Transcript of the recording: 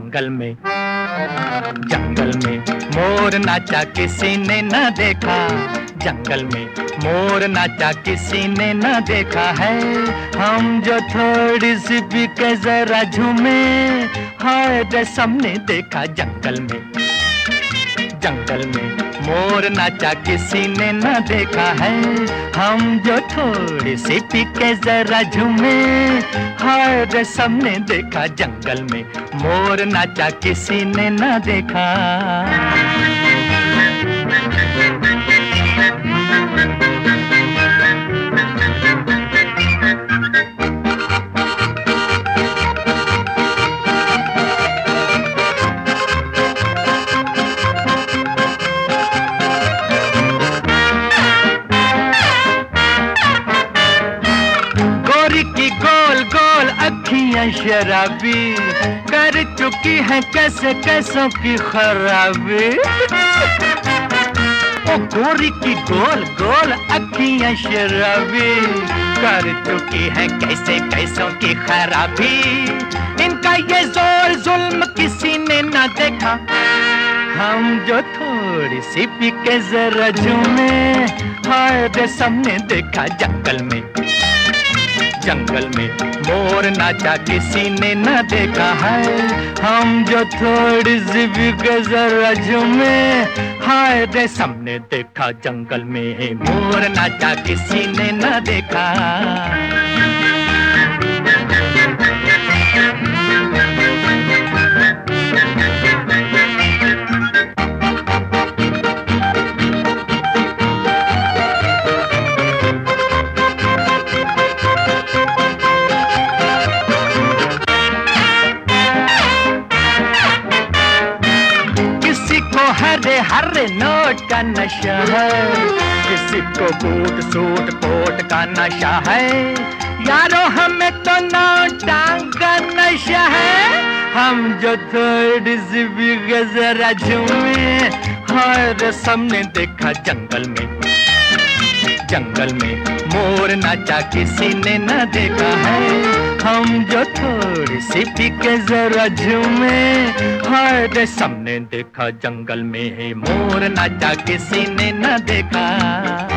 जंगल में। जंगल में मोर नाचा किसी ने न देखा, जंगल में मोर नाचा किसी ने न देखा है। हम जो थोड़ी सी भी के जरा झूमे, हाय रे सबने देखा जंगल में। जंगल में मोर नाचा किसी ने न देखा है। हम जो थोड़ी सी पी के जरा झूमे, हाय रे सबने देखा जंगल में मोर नाचा किसी ने न देखा। की गोल गोल अखियां शराबी कर चुकी हैं कैसे कैसों की खराबी। ओ गोरी की गोल गोल अखियां शराबी कर चुकी हैं कैसे कैसों की खराबी। इनका ये जोर जुल्म किसी ने ना देखा। हम जो थोड़ी सी पी के जरा झूमे, हाय रे सबने देखा जंगल में। जंगल में मोर नाचा किसी ने न देखा है। हम जो थोड़ी सी भी जरा झूमे, हाय रे सबने देखा जंगल में मोर नाचा किसी ने न देखा। हरे हरे नोट का नशा है, किसी को बूट सूट कोट का नशा है। यारो हमें तो नोटां का नशा है। हम जो थोड़ी सी भी जरा झूमे, हाय रे सबने देखा जंगल में। जंगल में मोर नाचा किसी ने न देखा है। हम जो थोड़ी सी पी के जरा झूमे, हाय रे सबने देखा जंगल में मोर नाचा किसी ने न देखा।